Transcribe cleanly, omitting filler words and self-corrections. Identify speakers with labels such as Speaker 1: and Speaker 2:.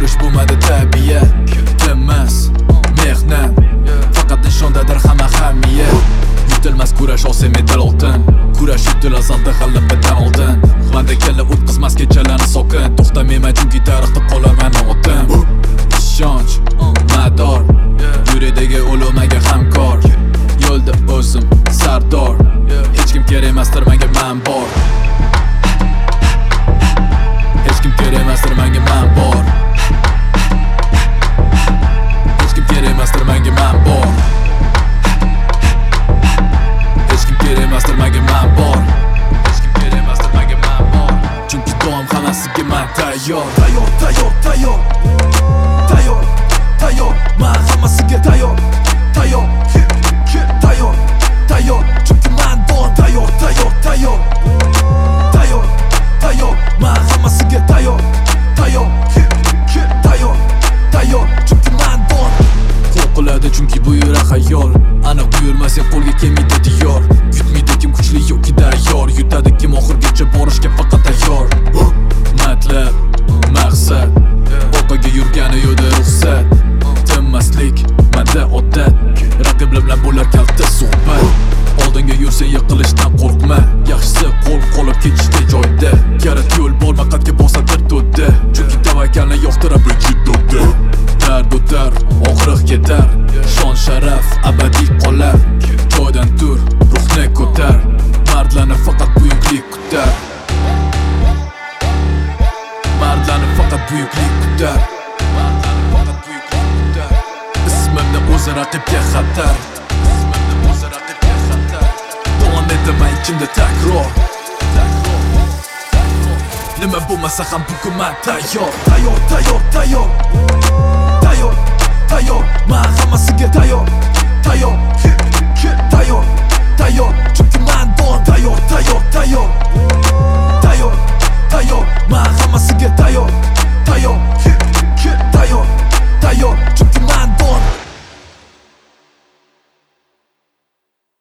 Speaker 1: yurish bo'lmadi tabiat. Emas, mehnat, faqat nishondadir hamma ahamiyat. Yutilmas kurash olsa medal oltin, kurash yutilar zalda g'alabadan oldin. Manda kalla o'tkazmas kechalarni sokin, to'xtamayman chunki tarixda qolarman otim. Ishonch, mador, yuridagi o'lmaga hamkor. Yo'lda o'zim sardor, hech kim kerak emasdir menga, men bor. Hech kim kerak emasdir menga, men bor. Hech kim kerak emasdir menga, men bor. Hech kim kerak emasdir menga, men bor. Hech kim kerak emasdir menga, men bor. Chunki doim hammasiga men tayyor. Tayyor, tayyor, tayyor. Tayyor, tayyor. Men hammasiga tayyor. Tayyor, tayyor, tayyor. Chunki men doim tayyor, tayyor, tayyor. Tayyor, tayyor. Men hammasiga tayyor. Tayyor, tayyor, tayyor. Chunki men doim qo'l qiladi chunki bu yurak xayol. Aniq buyurmasa qo'lga kelmaydi diyor. Yutmaydi kim kuchli yoki tayyor. Yutadi kim oxirgacha borishga faqat tayyor. Matlab, maqsad, orqaga yurgani yo'da ruxsat. Tinmaslik menda odat, raqiblar bilan bo'lar kalta suhbat. Oldinga yursa yiqilishdan qo'rqma, yaxshisi qo'l qolib ketishda joyda. Yarat yo'l bor maqsadga bosadir to'da, chunki tavakkalni yo'qtirib vujudda. Dard o'tar, og'riq ketar, shon sharaf abadiy qolar. Joydan tur, ruhni ko'tar, mardlarni faqat buyuklik kutar. Mardlarni faqat buyuklik kutar. Ismimni o'zi raqibga xatar. Ismimni o'zi raqibga xatar. Davom etaman ichimda takror. Nima bo'lmasa ham bugun men tayyor. Tayyor, tayyor, tayyor. Tayyor, tayyor. Men hammasiga tayyor. Tayyor, tayyor, tayyor. Chunki men